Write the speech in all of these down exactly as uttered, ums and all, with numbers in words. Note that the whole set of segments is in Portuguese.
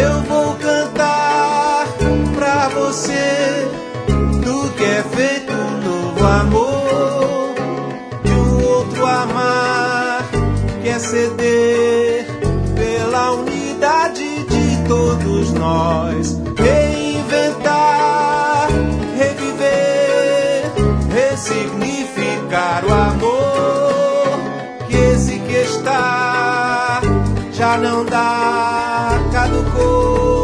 Eu vou cantar pra você do que é feito um novo amor, de um outro amar que é ceder pela unidade de todos nós. Reinventar, reviver, ressignificar o amor, que esse que está já não dá, caducou.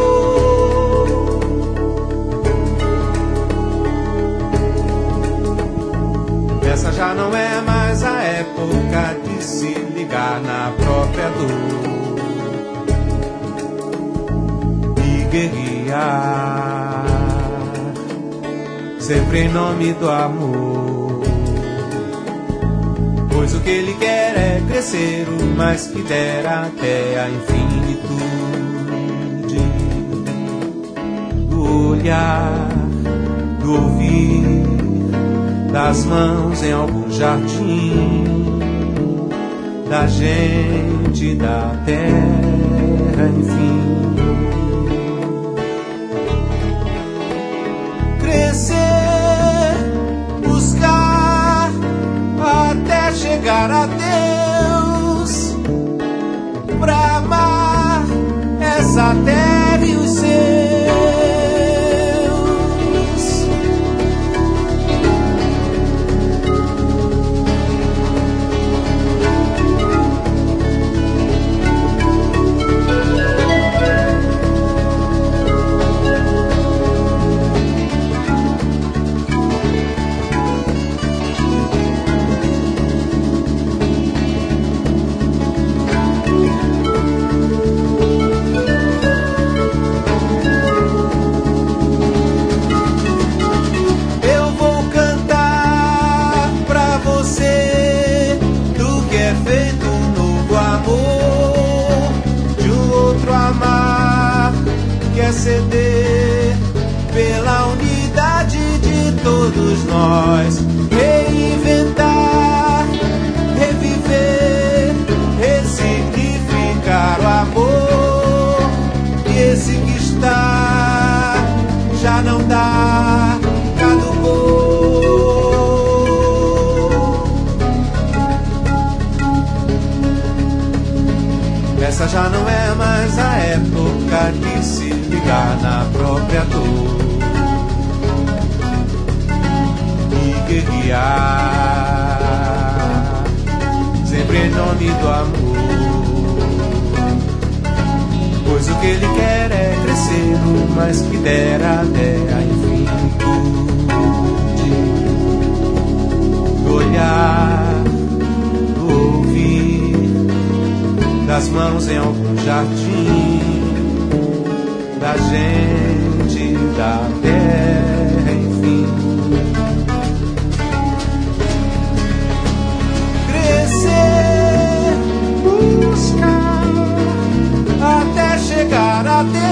Essa já não é mais a época de se ligar na própria dor e guerrear, sempre em nome do amor. Pois o que ele quer é crescer o mais que der até a infinitude do olhar, do ouvir, das mãos em algum jardim, da gente, da terra, enfim. Crescer, buscar, até chegar a Deus, pra amar essa terra e os seus. Ceder pela unidade de todos nós. Reinventar, reviver, ressignificar o amor, que esse que está já não dá, caducou. Essa já não é mais a época de se ligar na própria dor e guerrear, sempre em nome do amor. Pois o que ele quer é crescer o mais que der até a infinitude do olhar, do ouvir, das mãos em algum jardim, da gente, da terra, enfim. Crescer, buscar, até chegar a Deus,